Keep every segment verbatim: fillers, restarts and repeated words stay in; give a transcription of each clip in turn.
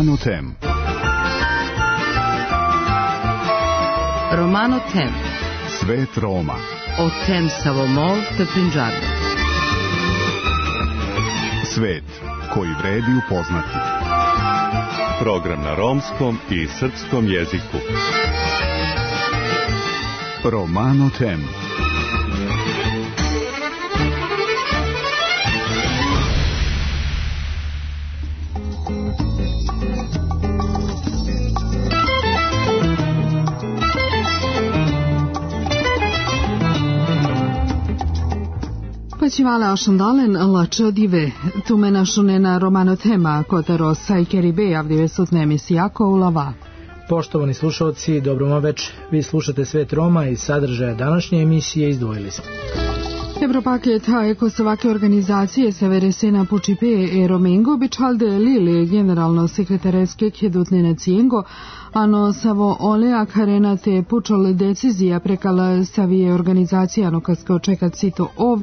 Romano Tem. Romano Tem. Svet Roma. O tem Savomol te Punjabi. Svet koji vredi upoznati. Program na romskom i srpskom jeziku. Romano Tem. Pacivala Ashandalen lačo dive, tumena šunena Romano Tema, kotaro sajkeri be javdive sutne emisijako u lava. Poštovani slušalci, dobro vam večer. Vi slušate Svet Roma i sadržaja današnje emisije izdvojili smo. Evropaket eko svake organizacije Severesena Pučipe e Romengo bičalde Lili generalno sekretareske kjedutne nacijengo, ano savo olea karena te pučol decizija prekala savije organizacijano kasko čekat sito ov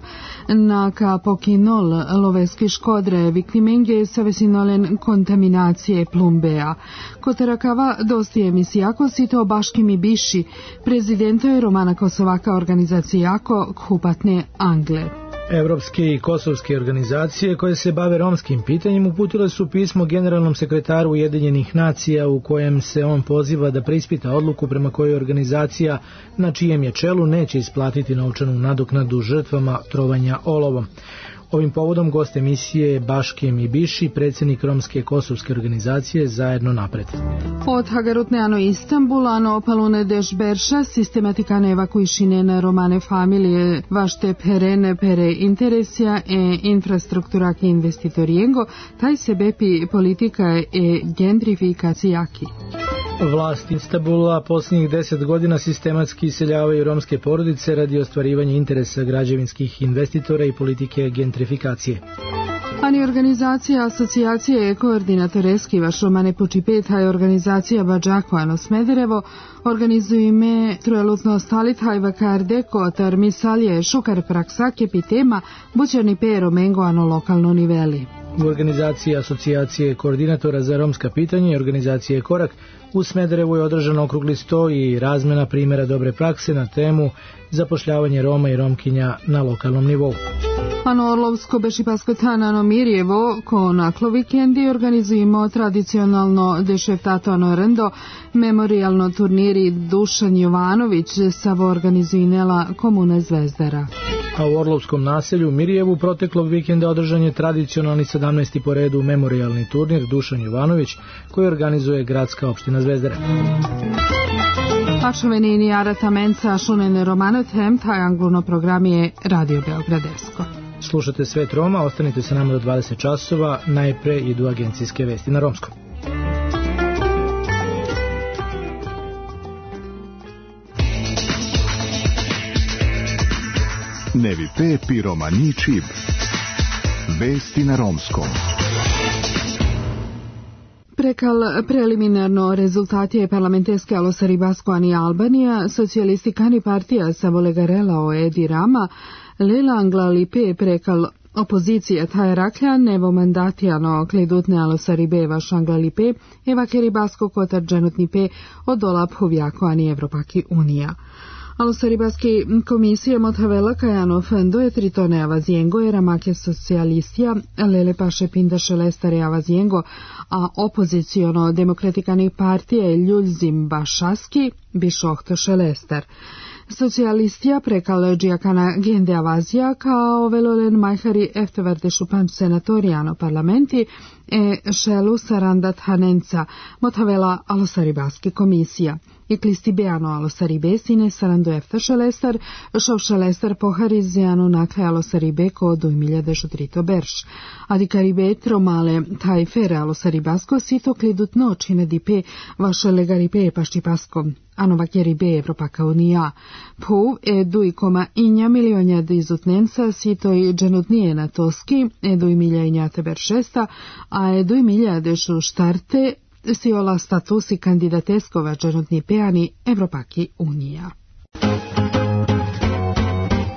na ka pokinol loveski škodre viktimenge savesinolen kontaminacije plumbea. Koterakava dosti emisijako sito baškimi biši prezidento je Romana Kosovaka organizacijako kupatne Angle. Evropske i kosovske organizacije koje se bave romskim pitanjem uputile su pismo generalnom sekretaru Ujedinjenih nacija u kojem se on poziva da preispita odluku prema kojoj organizacija na čijem je čelu neće isplatiti novčanu nadoknadu žrtvama trovanja olovom. Ovim povodom gost emisije Baške Mibiši, predsjednik romske kosovske organizacije Zajedno napred. Od Hagarutneano Istanbula, no palune deš Berša, sistematikane evakuišine na romane familije, vašte perene pere interesija e infrastruktura ke investitorijengo, taj se bepi politika e gentrifikacijaki. Vlast Istanbula posljednjih deset godina sistematski iseljavaju romske porodice radi ostvarivanja interesa građevinskih investitora i politike gentrifikacije. Ani organizacija asocijacije koordinatoreski vaš Romane Pučipeta je organizacija Bađako ano Smederevo, organizuju ime trojelutno stalitaj vakardeko tar misalje šukar praksake pitema bućani pe Romengo ano lokalno niveli. U organizaciji asocijacije koordinatora za romska pitanja i organizacije Korak u Smederevu je održan okrugli sto i razmena primjera dobre prakse na temu zapošljavanje Roma i Romkinja na lokalnom nivou. Ano Orlovsko Bešipasko Tanano Mirjevo ko naklo vikendi organizujemo tradicionalno dešeftato ano rendo memorialno turniri Dušan Jovanović savo organizujnela komune Zvezdara. A u Orlovskom naselju Mirjevu proteklog vikenda održan je tradicionalni sedamnaesti po redu memorialni turnir Dušan Jovanović koji organizuje gradska opština Zvezdara. Pačovenini aratamenca šunene Romano Tem, taj angluno program je Radio Beogradesko. Slušate Svet Roma, ostanite sa nama do dvadeset časova, najpre idu agencijske vesti na romskom. Nevi pe pi romani čib. Vesti na romskom. Prekal preliminarno rezultatije parlamenteske Alosaribasko ani Albanija, socijalisti kani partija Savolegarela o Edi Rama, Lela Anglalipe prekal opozicija taj raklja nevo mandatijano kledutne Alosaribe vaš Anglalipe, evakeribasko kotar dženutnipe od olaphovjako ani Evropaki unija. Alosaribaski komisije motavela kajano fendo je tritone avazijengo era make socialistija lele paše pindaše lestare avazijengo, a opoziciono demokratikani partije ljuljzim bašaski bišohtoše lester. Socialistija prekal džijakana gende avazija kao velolen majhari eftevarde šupam senatoriano parlamenti e šelu sarandat hanenca motavela Alosaribaski komisija. Iklisti beano Alosaribe sine sarando eftaše lestar, šovše lestar pohariziano nakle Alosaribe ko do miljade šutrito berš. Adikaribe tromale tajfere Alosaribasko sito klidut noći ne dipe vaše legaribe paštipasko. Anovakeribe Evropaka unija. Puv e dui koma inja milionja dizutnenca sito i dženutnije na toski, e dui milja injate beršesta, a e dui milja dešu štarte si ola statusi kandidateskova dženutni peani Evropaki unija.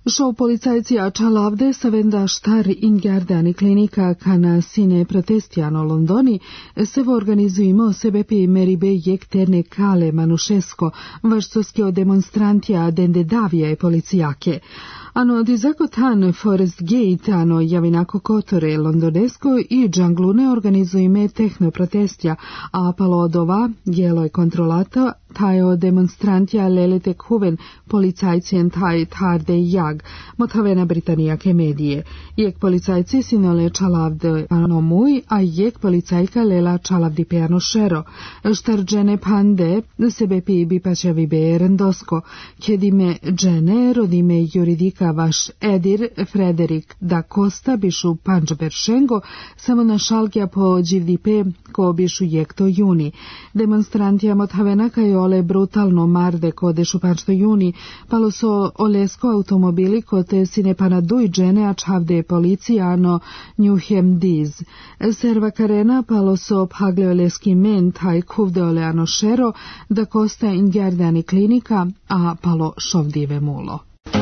Šou policajci Čalavde savenda štar ingardani klinika kana sine protestiano Londoni sevo organizujemo sebepi meribe jekterne kale manušesko vrstoskio demonstrantija dende davije policijake. Ano dizako tan Forest Gate ano javinako kotore londonesko i džanglune organizujeme tehno protestja, a palodova jeloj kontrolata tajo demonstrantja lelete kuven policajcien taj tarde jag, motavena britanijake medije. Jek policajci sinole Čalavde ano muj, a jek policajka lela Čalavdi peano šero. Štarđene pande sebepi bipačevi be rendosko, kedime džene rodime juridika vaš Edir Frederik da Costa bišu panđberšengo, samo na šalkja po dživdipe ko bišu jekto juni. Demonstrantija motavena kaj ole brutalno marde kode šupanšto juni, palo so olesko automobili kote sine panaduj džene a čavde policijano Newham Diz. Serva karena palo so pagle oleski men taj kuvde oleano šero da Costa ingardani klinika, a palo šovdive mulo.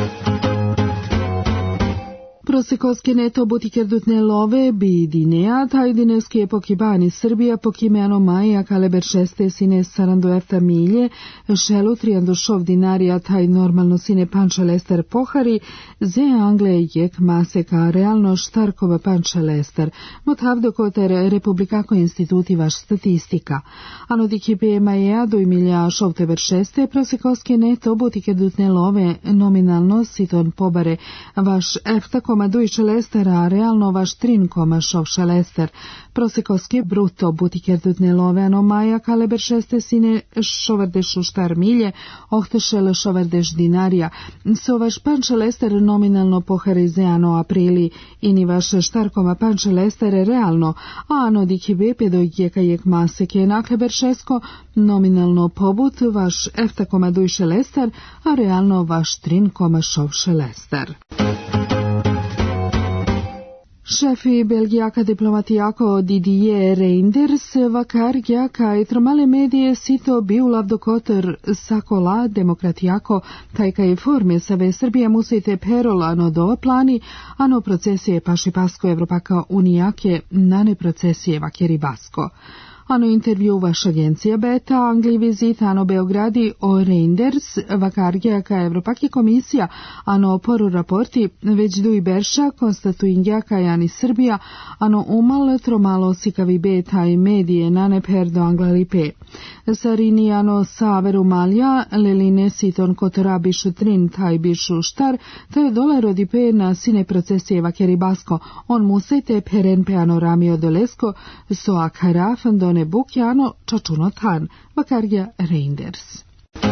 Prosjekovske neto butikerdutne love bi dinea, taj dineski je pokibani Srbija pokimeno maja kaleber šeste sine saranduefta milje, šelu trijandu šov dinarija taj normalno sine panča lester pohari, ze Angle jek maseka realno štarkova panča lester, motavdo koter Republikako instituti vaš statistika. Ano dikipe maja do milja šov teber šeste, prosjekovske neto butikerdutne love nominalno siton pobare vaš efta koma dujče lestera, a realno vaš trin koma šovša lester. Prosekovski bruto butikerdutne love ano maja kaleber šeste sine šovardešu štar milje, ohtešele šovardeš dinarija. So vaš panče lester nominalno poharize ano aprili, ini vaš štar koma panče lester realno, a ano diki bepe do jeka jek maseke nakleber šesko, nominalno pobut vaš efta koma dujče lester, a realno vaš trin koma šovše lester. Šefi belgijaka diplomatijako Didier Reinders vakarja kaj tromale medije sito biulav dokotor sakola demokratijako taj kaj forme save Srbija musite perol ano do plani, ano procesije paši pasko Evropaka unijake nane procesije vakeri basko. Ano intervju vaš agencija Beta, Angli vizita ano Beogradi o Reinders, vakarja ka Evropaki komisija, ano poru raporti, već duj berša, konstatuingja ka jani Srbija, ano umal tromalo sikavi Beta i medije nane perdo Anglalipe. Sarini ano saveru malja, leline siton kotora bišu trin taj bišu štar, taj dole rodipe na sine procesije vakeri basko, on musete peren pe ano ramio dolesko, so akara fandone Bukjano čačuno tan, vakarja Reinders.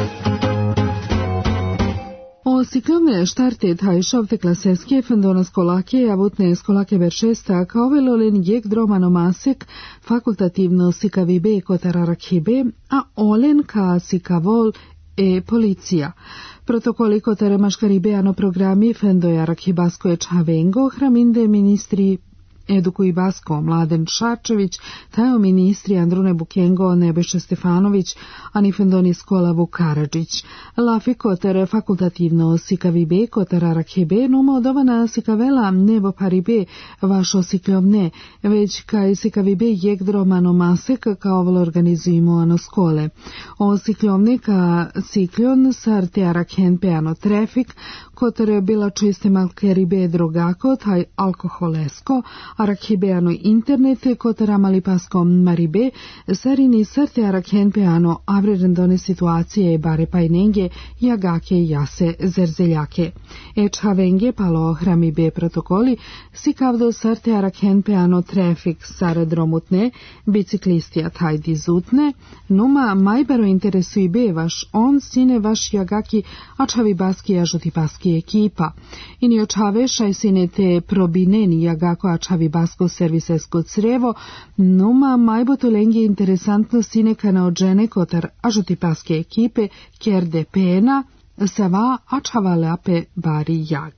O ciklone štarte taj šovte klaseske fandona skolake, avutne skolake beršesta, kao velolen jek dromano masek, fakultativno sikavibe kotararakhibe, a olen ka sikavol e policija. Protokoli kotare maškaribe ano programi fendoja rakhibasko e čavengo, hraminde ministri Eduku i Basko, Mladen Šarčević, tajo ministri Andrune Bukengo, Nebojša Stefanović, ani Fendoni Skola Vukaradžić. Lafi kotar fakultativno sikavibe kotar arakhebe, numo odovana sikavela nebo paribe vašo sikljovne, već kaj sikavibe jek dromano masek kao vol organizujemo ano skole. O sikljovne ka sikljon sarte arakhen pe ano trafik, kotar bila čiste malkeribe drogako, taj alkoholesko, arakhibeano internet kotara malipasko maribe, sarini sarte arakhen peano avrerendone situacije bare pajnenge, jagake jase zerzeljake. Eč havenge palo hramibe protokoli, sikavdo sarte arakhen peano trafik sare dromutne, biciklistija taj dizutne, numa majbero interesui be vaš on sine vaš jagaki ačavi baski ažuti paski ekipa. Ini očave šaj sine te probineni jagako ačavi basko servisesko crevo, numa majboto lengi interesantno sine kana odžene kotar ažuti paske ekipe, kjerde pena, seva ačava lape bari jag.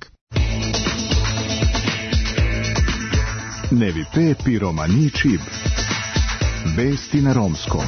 Nevi pe piromani čib. Vesti na romskom.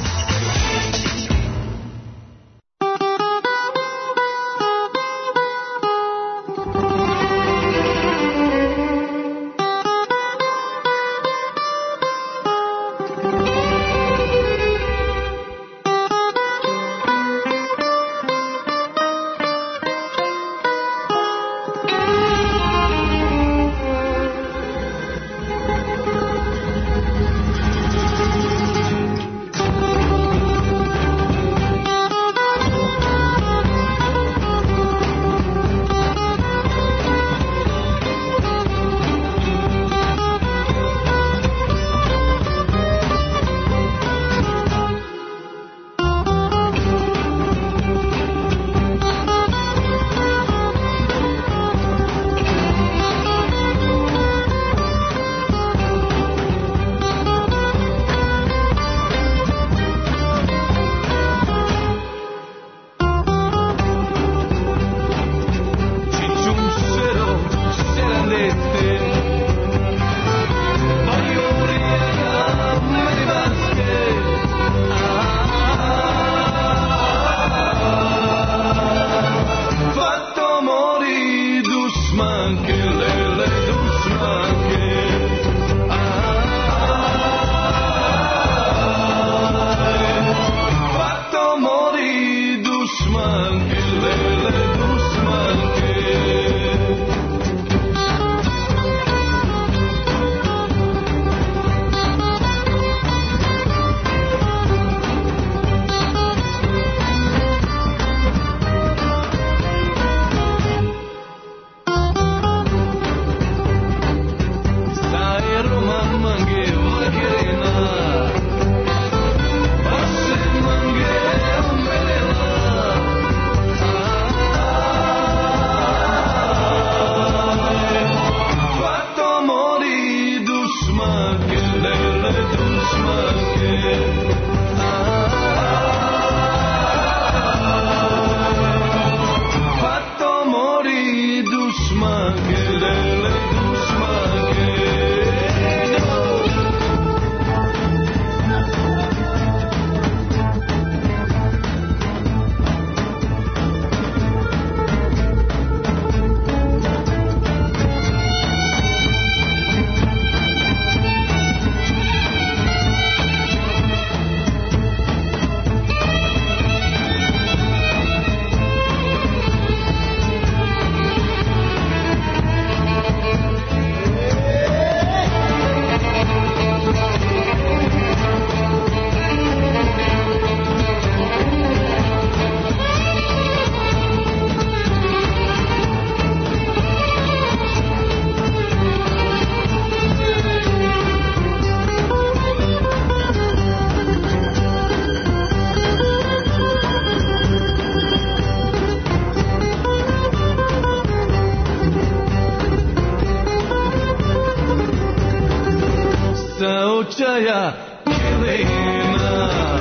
Jaya Kilena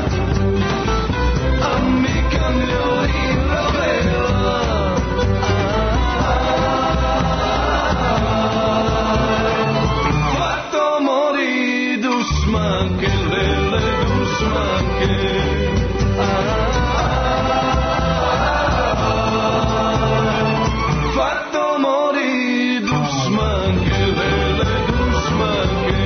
Amica Miorina Vela Fatto morì Dusman che lele Dusman che Fatto morì Dusman che lele Dusman che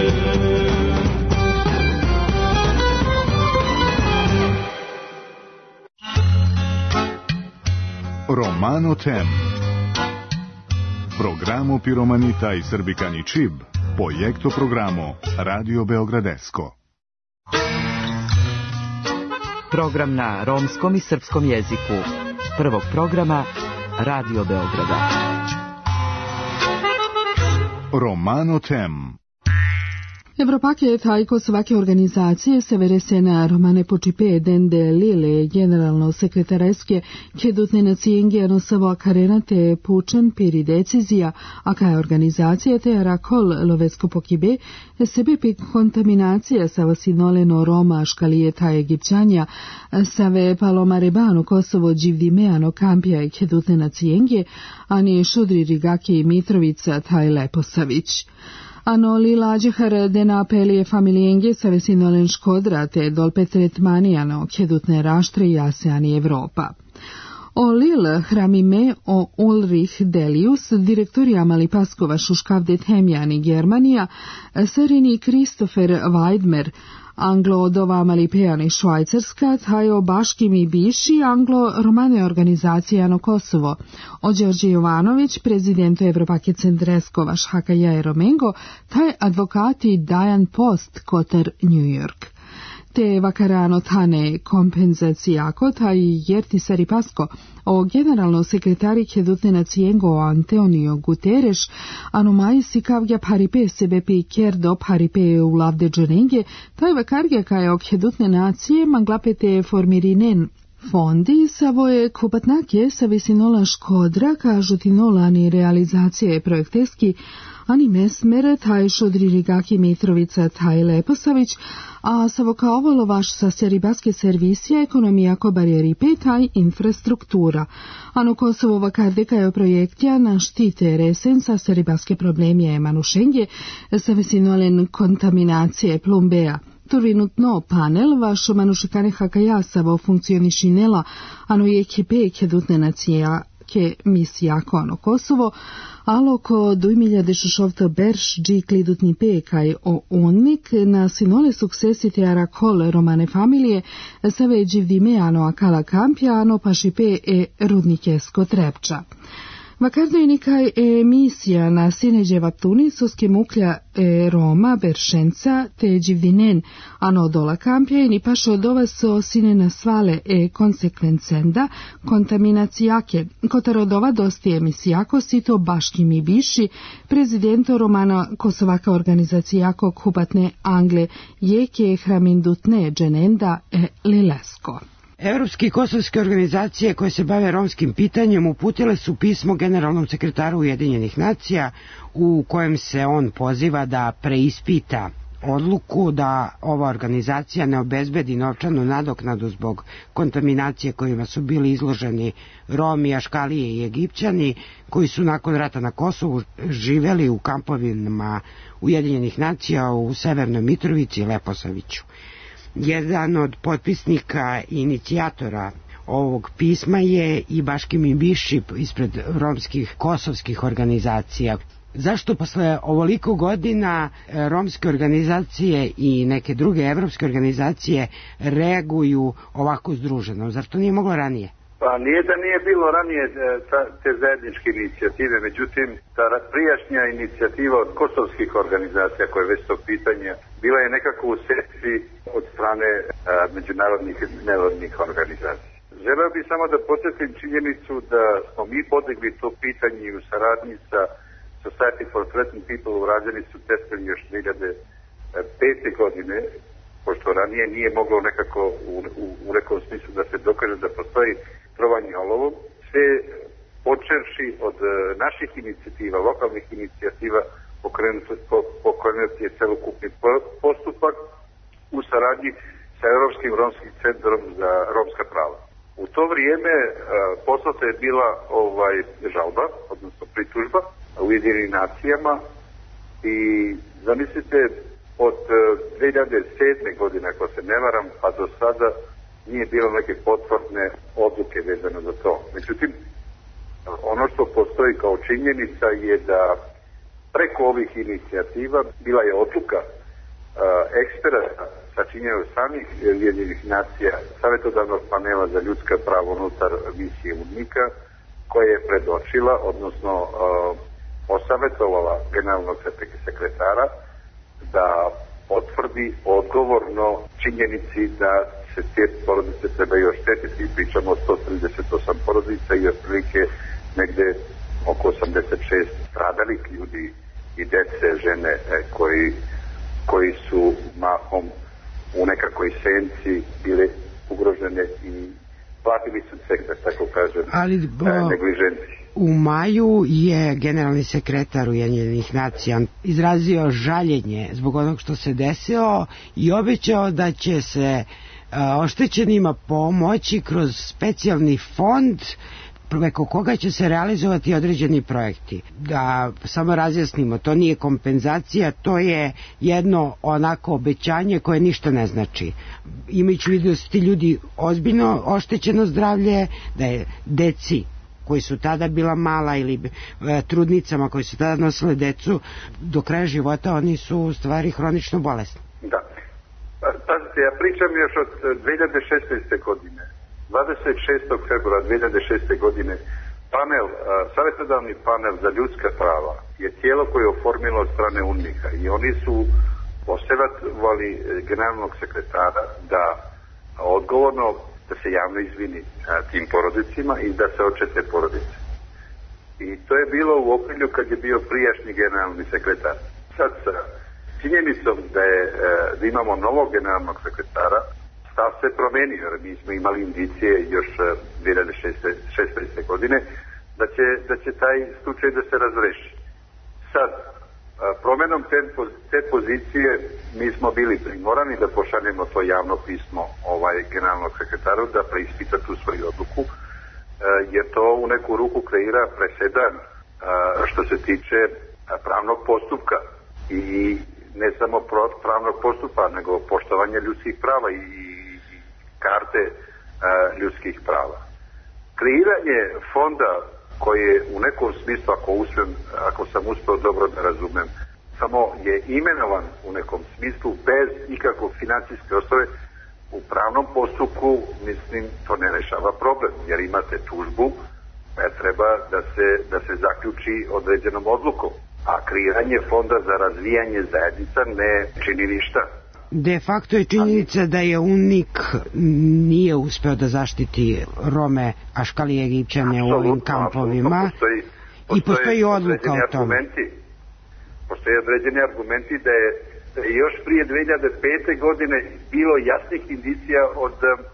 Romano Tem. Programo Piromanita i Srbikani Čib, projekto programo Radio Beogradesko. Program na romskom i srpskom jeziku. Prvog programa Radio Beograda. Romano Tem. Evropake tajko svake organizacije se verese na romane počipé dende lile generalno sekretareske kedutne nacijengijano savo karenate pučen piri decizija, a kaj organizacija te rakol lovesko pokibe, sebe pi kontaminacija sava sinoleno Roma škalije taj egipćanja, save palomarebano Kosovo dživdimeano kampija i kedutne nacijengije, ani šudri rigaki Mitrovica taj Leposavić. Ano li lađehar dena apelije familijenge sa vesinolen škodra te dolpe tretmanijano kedutne raštre i ASEAN i Evropa. O Lil hramime o Ulrich Delius, direktorija Malipaskova šuškavde Temjani Germanija, serini Christopher Weidmer, Anglo-odova Malipejani Švajcarska, tajo Baškim i Biši, Anglo-romane organizacijano Kosovo, o Đorđe Jovanović, prezidentu Evropake Centreskova Šhakaja Eromengo, taj advokati Diane Post, Kotar, New York. Te vakarano tane kompenzacijako, taj Jerti Saripasko, o generalno sekretari kedutne nacijengo Antonio Guterres, anomaj sikavgja paripe sebe pi kerdo paripe u lavde džonenge, taj vakargja kaj o kedutne nacije manglapete formirinen fondi savoje kupatnake sa visinola škodra kažu ti nolani realizacije projekteski, ani mesmer taj šodri rigaki Mitrovica taj Leposavić, a savokaovalo vaš sa seribaske servisija ekonomija ko barijeripe taj infrastruktura. Ano Kosovo vakardeka je projektija na štite resen sa seribaske problemije manušenje sa visinolen kontaminacije plumbea. Turvinutno panel vašo manušikane hakajasavo funkcionišinela, ano je ekipe kedutne nacija che misiako no Kosovo, aloko duemiladiciassette Bersh G klidutni pekaj o unnik na sinole successi te arakol romane familije save givdimeano a kala kampiano pashipe e rudnikesko trepča. Vakardojnikaj emisija na sineđe vaptuni soske muklja e Roma, Beršenca te Đivdinen, ano dola kampje ni pašo dova so sinena svale e konsekvencenda kontaminacijake, kotarodova dosti emisijako sito baški mi biši, prezidento Romana Kosovaka organizacijako kubatne Angle jeke hramindutne dženenda e Lilesko. Evropske i kosovske organizacije koje se bave romskim pitanjem uputile su pismo generalnom sekretaru Ujedinjenih nacija u kojem se on poziva da preispita odluku da ova organizacija ne obezbedi novčanu nadoknadu zbog kontaminacije kojima su bili izloženi Romi, Aškalije i Egipćani koji su nakon rata na Kosovu živeli u kampovima Ujedinjenih nacija u Severnoj Mitrovici i Leposaviću. Jedan od potpisnika i inicijatora ovog pisma je i Baški Mibiši ispred romskih kosovskih organizacija. Zašto posle ovoliko godina romske organizacije i neke druge evropske organizacije reaguju ovako združeno? Zar to nije moglo ranije? Pa nije da nije bilo ranije ta, te zajedničke inicijative, međutim ta prijašnja inicijativa od kosovskih organizacija koje je već to pitanje bila je nekako u sekciji od strane a, međunarodnih nevladnih organizacija. Želeo bih samo da podsjetim činjenicu da smo mi podigli to pitanje i u saradnji sa Society for Threatened People urađeni su testovi još dvije hiljade pete. godine, pošto ranije nije moglo nekako u, u, u nekom smislu da se dokaže da postoji trovanje olovom, sve počevši od uh, naših inicijativa, lokalnih inicijativa, pokrenuti po, pokrenut je celokupni postupak u saradnji sa Europskim romskim centrom za romska prava. U to vrijeme uh, poslata je bila ovaj žalba, odnosno pritužba u Ujedinjenim nacijama i zamislite od uh, dvije hiljade sedme. godine, ako se ne varam, pa do sada nije bilo neke potvrdne odluke vezano za to. Međutim, ono što postoji kao činjenica je da preko ovih inicijativa bila je odluka uh, eksperata sačinjeno samih Ujedinjenih nacija savjetodavnog panela za ljudska prava unutar misije UNMIK-a koja je predočila, odnosno uh, osavjetovala generalnog sekretara da potvrdi odgovorno činjenici da se te porodice trebaju oštetiti. Pričamo o sto trideset osam porodica i otprilike negde oko osamdeset šest stradalih ljudi i dece, žene koji, koji su mahom u nekakvoj senci bile ugrožene i platili su ceh, da tako kažem, ali bo... negliženci. U maju je generalni sekretar Ujedinjenih nacija izrazio žaljenje zbog onog što se desilo i obećao da će se oštećenima pomoći kroz specijalni fond preko koga će se realizovati određeni projekti. Da samo razjasnimo, to nije kompenzacija, to je jedno onako obećanje koje ništa ne znači. Imajući u vidu da su ti ljudi ozbiljno oštećeno zdravlje, da je deci koji su tada bila mala ili e, trudnicama koji su tada nosile decu do kraja života, oni su u stvari hronično bolesni. Da. Pazite, ja pričam još od dvije hiljade šesnaeste. godine. dvadeset šestog februara dvije hiljade šeste. godine panel, a, savjetodavni panel za ljudska prava je tijelo koje je oformilo od strane UNMIK-a i oni su posavjetovali generalnog sekretara da odgovorno da se javno izvini a, tim porodicima i da se očete porodice. I to je bilo u okrilju kad je bio prijašnji generalni sekretar. Sad sa činjenicom da, je, da imamo novog generalnog sekretara, stav se promenio, jer mi smo imali indicije još dvije hiljade šesnaeste. godine da će, da će taj slučaj da se razreši. Sad, promenom te, te pozicije mi smo bili primorani da pošaljemo to javno pismo ovaj generalnog sekretaru da preispita tu svoju odluku, jer to u neku ruku kreira presedan što se tiče pravnog postupka i ne samo pravnog postupa, nego poštovanja ljudskih prava i karte ljudskih prava. Kreiranje fonda koji je u nekom smislu, ako, uspem, ako sam uspeo dobro da razumem, samo je imenovan u nekom smislu bez ikakvog financijske osnove, u pravnom postupku, mislim, to ne rešava problem, jer imate tužbu, koja treba da se, da se zaključi određenom odlukom, a kreiranje fonda za razvijanje zajednica ne čini ništa. De facto je činjenica da je U N I K nije uspeo da zaštiti Rome, Aškali i Egipćane u ovim kampovima postoji, postoji, i postoji odluka o tome. Postoje određeni argumenti da je, da je još prije dve hiljade pete. godine bilo jasnih indicija od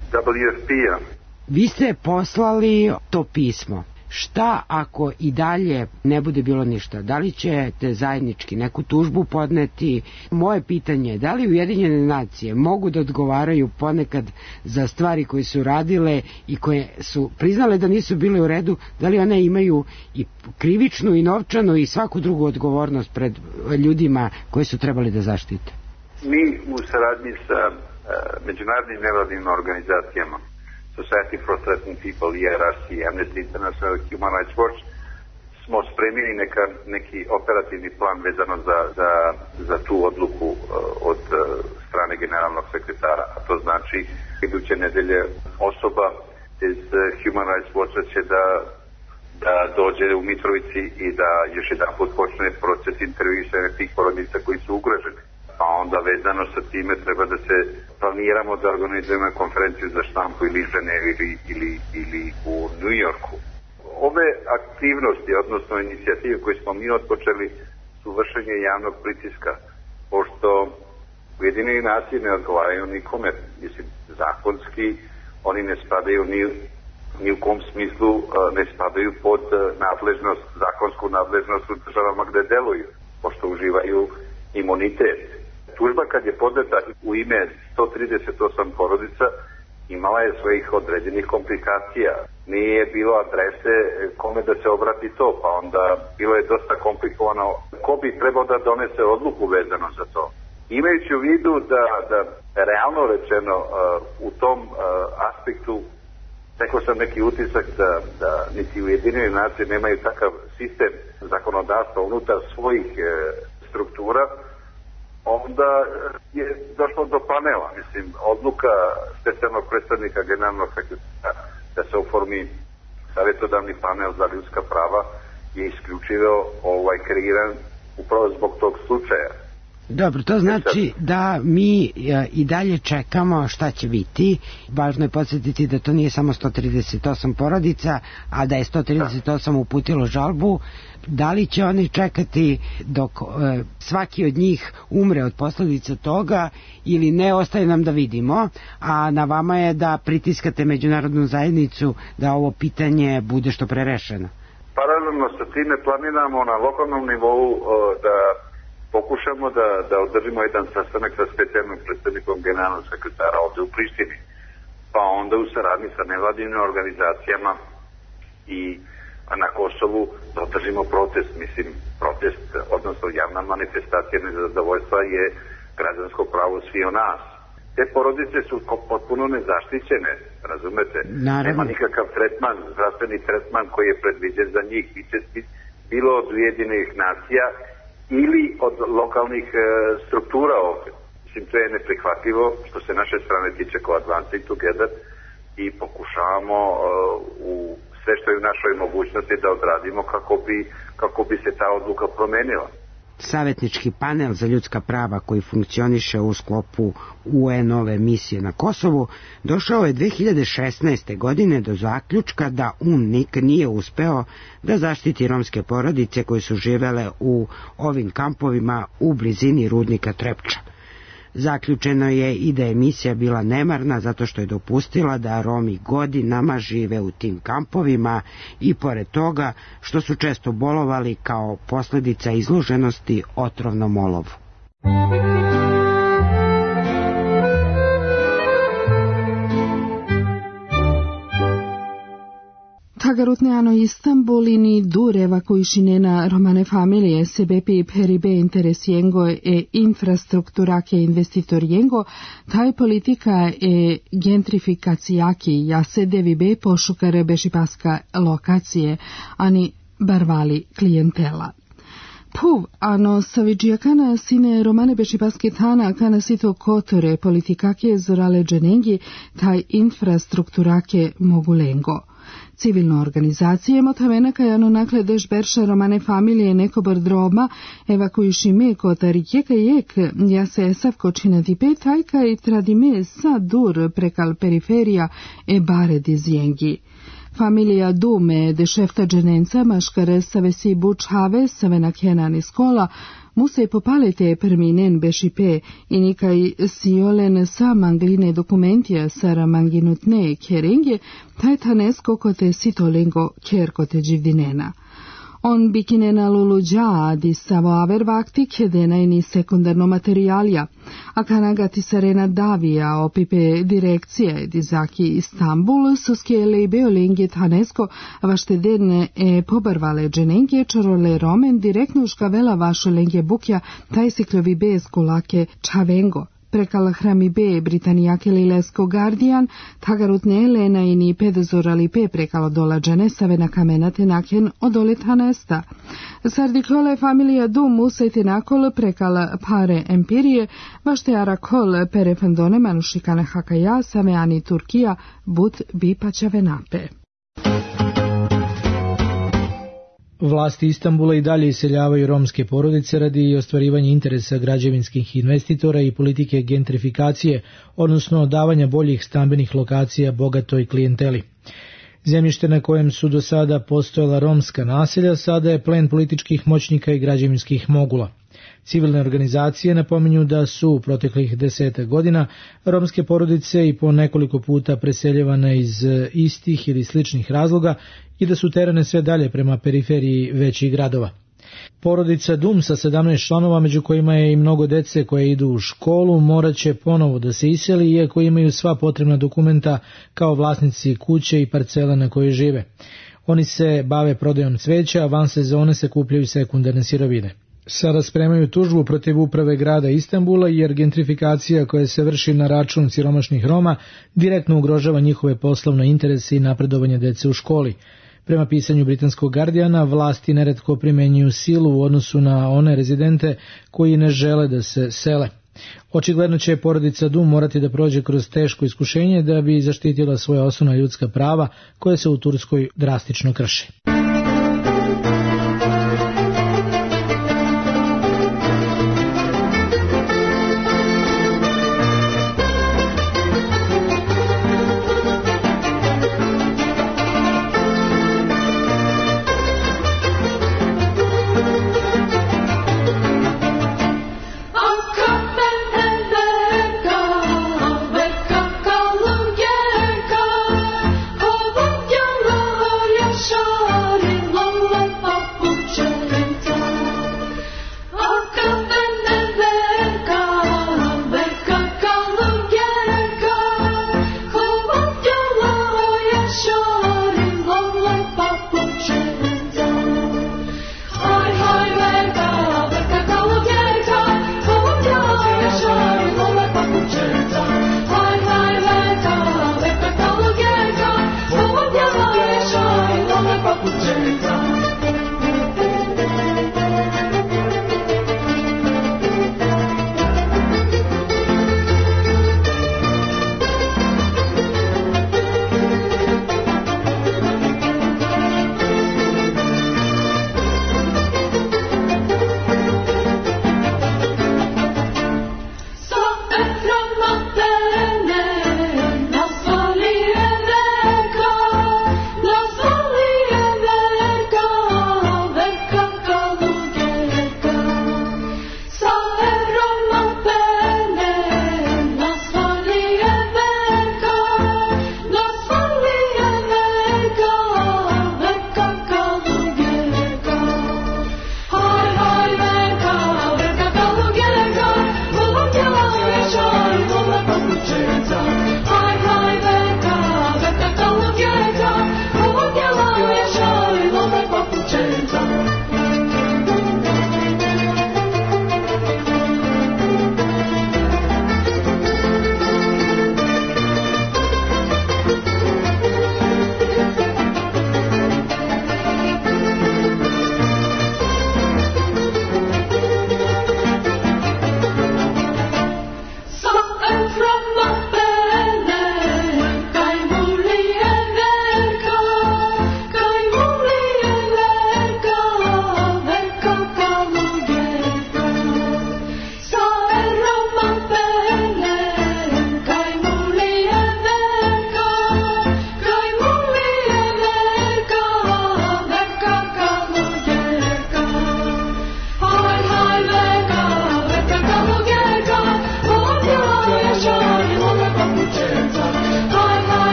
W F P-a. Vi ste poslali to pismo. Šta ako i dalje ne bude bilo ništa? Da li ćete zajednički neku tužbu podneti? Moje pitanje je da li Ujedinjene nacije mogu da odgovaraju ponekad za stvari koje su radile i koje su priznale da nisu bile u redu, da li one imaju i krivičnu i novčanu i svaku drugu odgovornost pred ljudima koje su trebali da zaštite? Mi u saradnji sa uh, međunarodnim nevladnim organizacijama, Society for Threatened People, I R C, Amnesty International, Human Rights Watch, smo spremili neka, neki operativni plan vezano za, za, za tu odluku uh, od uh, strane generalnog sekretara, a to znači iduće nedelje osoba iz uh, Human Rights Watcha će da, da dođe u Mitrovici i da još jedan put počne proces intervjuisanja tih porodica koji su ugroženi. Pa onda vezano sa time treba da se planiramo da organizujemo konferenciju za štampu ili Ženevi ili, ili, ili u New Yorku. Ove aktivnosti, odnosno inicijative koje smo mi otpočeli, su vršenje javnog pritiska, pošto Ujedinjene nacije ne odgovaraju nikome. Mislim, zakonski oni ne spadaju ni, ni u kom smislu ne spadaju pod nadležnost, zakonsku nadležnost u državama gde deluju, pošto uživaju imunitet. Tužba kad je podneta u ime sto trideset osam porodica imala je svojih određenih komplikacija. Nije bilo adrese kome da se obrati to, pa onda bilo je dosta komplikovano ko bi trebao da donese odluku vezano za to. Imajući u vidu da, da realno rečeno uh, u tom uh, aspektu tekao sam neki utisak da, da niti Ujedinjene nacije nemaju takav sistem zakonodavstva unutar svojih uh, struktura, onda je došlo do panela. Mislim, odluka specijalnog predstavnika generalnog sekretara da se oformi savjetodavni panel za ljudska prava je isključivo ovaj, kreiran upravo zbog tog slučaja. Dobro, to znači da mi i dalje čekamo šta će biti. Važno je podsjetiti da to nije samo sto trideset osam porodica, a da je sto trideset osam uputilo žalbu. Da li će oni čekati dok e, svaki od njih umre od posljedica toga ili ne, ostaje nam da vidimo, a na vama je da pritiskate međunarodnu zajednicu da ovo pitanje bude što pre rešeno. Paralelno sa time planiramo na lokalnom nivou e, da pokušamo da, da održimo jedan sastanak sa specijalnim predstavnikom generalnog sekretara ovde u Prištini, pa onda u saradnji sa nevladinim organizacijama i na Kosovu da održimo protest. Mislim, protest, odnosno javna manifestacija nezadovoljstva je građansko pravo svi o nas. Te porodice su potpuno nezaštićene, razumete? Naravno. Nema nikakav tretman, zdravstveni tretman koji je predviđen za njih, bilo od Ujedinjenih nacija ili od lokalnih e, struktura ovdje. Mislim, to je neprihvatljivo što se naše strane tiče kao Advancing Together i pokušavamo e, u sve što je u našoj mogućnosti da odradimo kako bi, kako bi se ta odluka promenila. Savjetnički panel za ljudska prava koji funkcioniše u sklopu U N-ove misije na Kosovu došao je dve hiljade šesnaeste. godine do zaključka da U N I K nije uspeo da zaštiti romske porodice koje su živele u ovim kampovima u blizini rudnika Trepča. Zaključeno je i da je misija bila nemarna zato što je dopustila da Romi godinama žive u tim kampovima i pored toga što su često bolovali kao posljedica izloženosti otrovnom olovu. Tagarutneano Istanbulini dureva coisinena romane familie sebepi peribe interesiengo e infrastruktura che investitoriengo, taj politika e gentrifikacijaki jase devibe pošukare bešipaska lokacije, ani barvali klijentela. Puv, ano saviđijakana sine romane bešipaske tana kana sito kotore politikake zorale dženengi taj infrastrukturake mogulengo. Civilno organizacije motavena kajano nakle deš berša romane familije neko brdroma evakuišime kotarikeka jek ja se esavko činati tajka i tradime sa dur prekal periferija e bare dizjengi. Familija Dume de šefta dženenca maškare savesi buč have savena kenani skola musej popalite perminen bešipe i nikaj siolen sa mangline dokumentija sara manginutne kerenge taj tanesko kote sitolengo kerkote živdinena. On bikinena luluđa di savo avervakti kedena ni sekundarno materijalja, a kanagati sarena davija opipe direkcije di zaki Istanbul suskele i beolengje tanesko vaštedene e pobarvale dženenje čarole romen direktno škavela vašo lengje bukja taj siklovi bez kulake čavengo. Prekala hrami be Britanijake Lilesko Guardian, tagarutne Elena i ni pedozorali pe prekalo dolađene savena kamena tenaken odole tanesta. Sardiklole familija dum usajte nakol prekala pare empirije, vašte arakol perefendone manušikane hakaja same ani Turkija but bipaćave nape. Vlasti Istanbula i dalje iseljavaju romske porodice radi ostvarivanja interesa građevinskih investitora i politike gentrifikacije, odnosno davanja boljih stambenih lokacija bogatoj klijenteli. Zemljište na kojem su do sada postojala romska naselja sada je plen političkih moćnika i građevinskih mogula. Civilne organizacije napominju da su u proteklih desetak godina romske porodice i po nekoliko puta preseljevane iz istih ili sličnih razloga i da su terane sve dalje prema periferiji većih gradova. Porodica Dum sa sedamnaest članova, među kojima je i mnogo dece koje idu u školu, morat će ponovo da se iseli, iako imaju sva potrebna dokumenta kao vlasnici kuće i parcele na kojoj žive. Oni se bave prodajom cveća, a van sezone se kupljaju sekundarne sirovine. Sada spremaju tužbu protiv uprave grada Istanbula jer gentrifikacija koja se vrši na račun siromašnih Roma direktno ugrožava njihove poslovne interese i napredovanje dece u školi. Prema pisanju britanskog Guardiana, vlasti neretko primenjuju silu u odnosu na one rezidente koji ne žele da se sele. Očigledno će porodica Dum morati da prođe kroz teško iskušenje da bi zaštitila svoja osnovna ljudska prava koje se u Turskoj drastično krše. Show.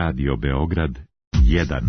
Radio Beograd jedan.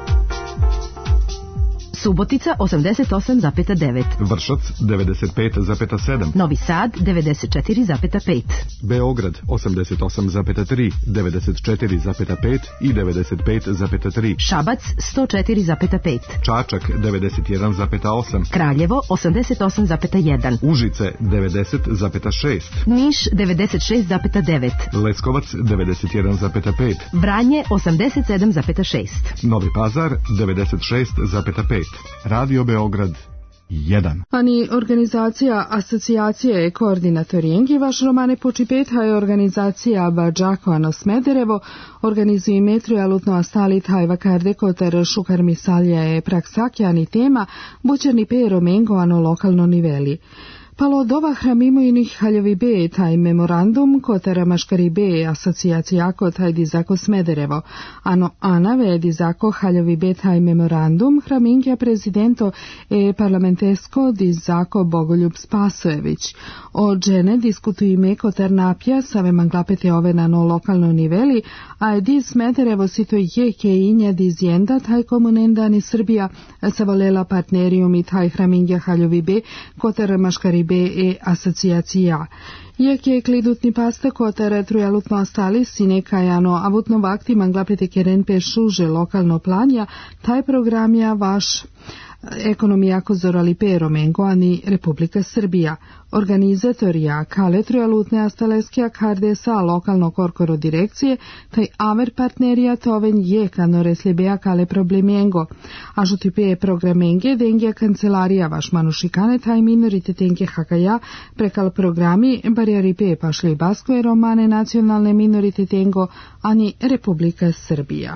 Subotica osamdeset osam zarez devet. Vršac devedeset pet zarez sedam. Novi Sad devedeset četiri zarez pet. Beograd osamdeset osam zarez tri, devedeset četiri zarez pet i devedeset pet zarez tri. Šabac sto četiri zarez pet. Čačak devedeset jedan zarez osam. Kraljevo osamdeset osam zarez jedan. Užice devedeset zarez šest. Niš devedeset šest zarez devet. Leskovac devedeset jedan zarez pet. Vranje osamdeset sedam zarez šest. Novi Pazar devedeset šest zarez pet. Radio Beograd jedan. Ani organizacija asocijacije koordinator Jengi vaš Romane Počipeta je organizacija Bađakoano Smederevo organizuje metru alutno astali tajva kardekotar šukar misalja je praksakjani tema bućerni pero mengoano lokalno niveli. Palo dova hramimo inih haljavi be taj memorandum kotara maškari be asocijacijako taj dizako Smederevo. Ano anave dizako haljavi be taj memorandum hramingja prezidento e parlamentesko dizako Bogoljub Spasojević. O džene diskutuju ime kotar napja save manglapete ove na no lokalno niveli, a je diz Smederevo sito je ke inja dizjenda taj komunendani Srbija savolela partnerijum i taj hramingja haljavi be kotar maškari be e asocijacija. Iak je klidutni pasta kotara trujalutno ostali sinekajano avutno vakti manglapete keren pe šuže lokalno planja, taj program je vaš ekonomijako zorali pero mengoani Republika Srbija. Organizatorija kale trujalutne astaleskija kardesa lokalno korkoro direkcije, taj aver partnerija toven je kanore sljebeja kale problemiengo. A žuti pe programenge dengja kancelarija vaš manušikane taj minoritete hakaja prekal programi barijari pe pašli basko romane nacionalne minoritetengo ani Republika Srbija.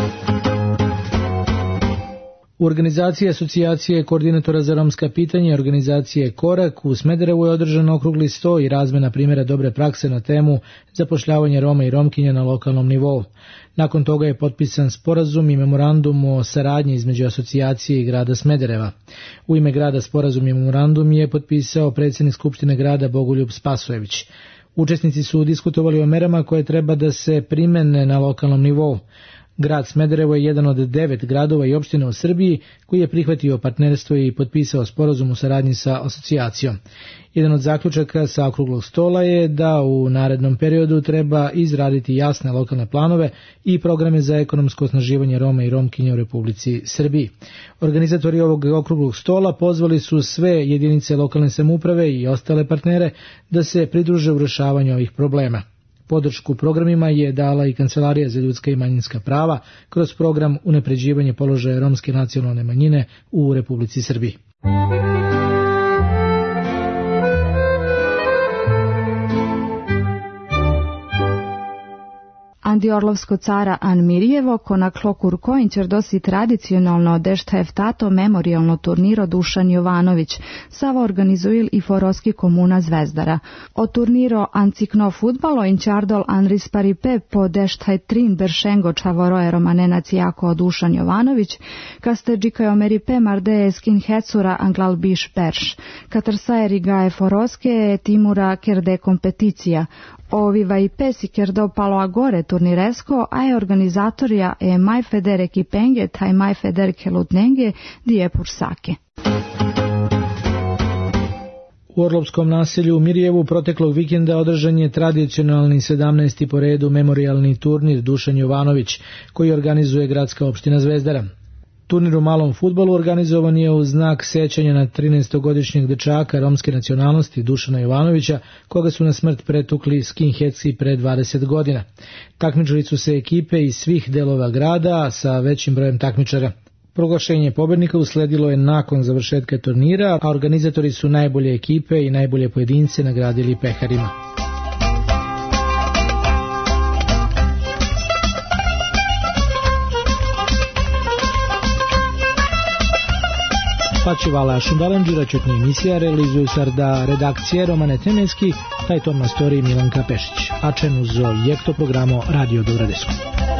U organizaciji asocijacije koordinatora za romska pitanja organizacije Korak u Smederevu je održan okrugli sto i razmena primjera dobre prakse na temu zapošljavanja Roma i Romkinja na lokalnom nivou. Nakon toga je potpisan sporazum i memorandum o saradnji između asocijacije i grada Smedereva. U ime grada sporazum i memorandum je potpisao predsjednik Skupštine grada Bogoljub Spasojević. Učesnici su diskutovali o merama koje treba da se primene na lokalnom nivou. Grad Smederevo je jedan od devet gradova i opština u Srbiji koji je prihvatio partnerstvo i potpisao sporazum u saradnji sa asocijacijom. Jedan od zaključaka sa okruglog stola je da u narednom periodu treba izraditi jasne lokalne planove i programe za ekonomsko osnaživanje Roma i Romkinja u Republici Srbiji. Organizatori ovog okruglog stola pozvali su sve jedinice lokalne samouprave i ostale partnere da se pridruže u rešavanju ovih problema. Podršku programima je dala i Kancelarija za ljudska i manjinska prava kroz program unapređivanje položaja romske nacionalne manjine u Republici Srbiji. Andiorlovsko cara An Mirjevo, konaklo Kurkoinčer dosi tradicionalno dešteftato memorialno turniro Dušan Jovanović, sava organizuil i foroski komuna Zvezdara. O turniro ancikno futbalo inčardol Anris Paripe po deštaj trin beršengo čavoroje romanenac jako Dušan Jovanović, kaste džikajo meripe mardeje skin hecura anglal biš perš. Katrsaje rigaje foroske timura kerde kompeticija. Oviva i pesi kerdo palo agore turniresko, a je organizatorija e maj feder ekipenge taj maj feder kelutnenge dije pursake. U Orlovskom naselju u Mirjevu proteklog vikenda održan je tradicionalni sedamnaesti po redu memorialni turnir Dušan Jovanović, koji organizuje gradska opština Zvezdara. Turnir u malom fudbalu organizovan je u znak sećanja na trinaestogodišnjeg dečaka romske nacionalnosti Dušana Jovanovića, koga su na smrt pretukli skinheadsi pre dvadeset godina. Takmičili su se ekipe iz svih delova grada sa većim brojem takmičara. Proglašenje pobednika usledilo je nakon završetka turnira, a organizatori su najbolje ekipe i najbolje pojedince nagradili peharima. Pačivala Šundalanđira čutni emisija realizuju sarda redakcije Romane Temenski, taj tom na storiji Milanka Pešić, a čen uzo jekto programo Radio Beogradesku.